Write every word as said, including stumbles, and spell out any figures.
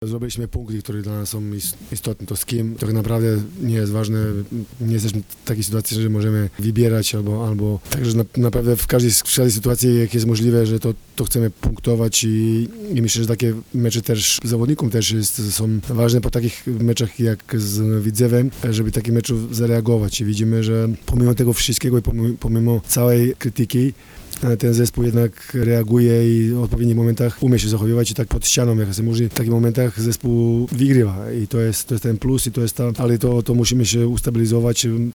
Zrobiliśmy punkty, które dla nas są istotne. To z kim tak naprawdę nie jest ważne. Nie jesteśmy w takiej sytuacji, że możemy wybierać albo, albo także na, naprawdę w każdej, w każdej sytuacji, jak jest możliwe, że to, to chcemy punktować i, i myślę, że takie mecze też zawodnikom też jest, są ważne po takich meczach jak z Widzewem, żeby takich meczów zareagować. I widzimy, że pomimo tego wszystkiego i pomimo, pomimo całej krytyki, ten zespół jednak reaguje i w odpowiednich momentach umie się zachowywać i tak pod ścianą, jak się mówi, w takich momentach zespół wygrywa i to jest, to jest ten plus i to jest ta, ale to, to musimy się ustabilizować,